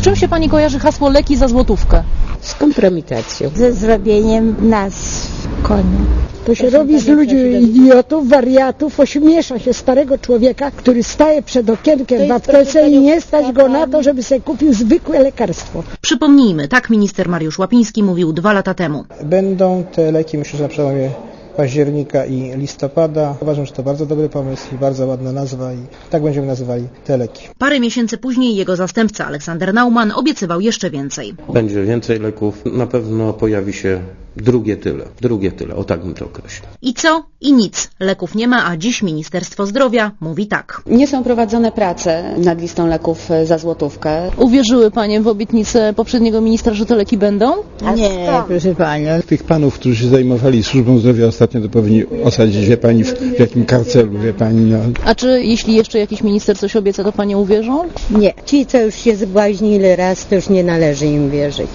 Z czym się pani kojarzy hasło leki za złotówkę? Z kompromitacją. Ze zrobieniem nas konia. To się robi z ludzi idiotów, wariatów, ośmiesza się starego człowieka, który staje przed okienkiem w aptece i nie stać go na to, żeby sobie kupił zwykłe lekarstwo. Przypomnijmy, tak minister Mariusz Łapiński mówił 2 lata temu. Będą te leki, myślę, że na przełomie października i listopada. Uważam, że to bardzo dobry pomysł i bardzo ładna nazwa i tak będziemy nazywali te leki. Parę miesięcy później jego zastępca Aleksander Naumann obiecywał jeszcze więcej. Będzie więcej leków, na pewno pojawi się drugie tyle, o tak bym to określił. I co? I nic. Leków nie ma, a dziś Ministerstwo Zdrowia mówi tak. Nie są prowadzone prace nad listą leków za złotówkę. Uwierzyły panie w obietnicę poprzedniego ministra, że te leki będą? Nie, proszę pani. Tych panów, którzy się zajmowali służbą zdrowia ostatnio, to powinni osadzić, wie pani, w jakim karcelu, wie pani. No. A czy jeśli jeszcze jakiś minister coś obieca, to panie uwierzą? Nie. Ci, co już się zbłaźnili raz, to już nie należy im wierzyć.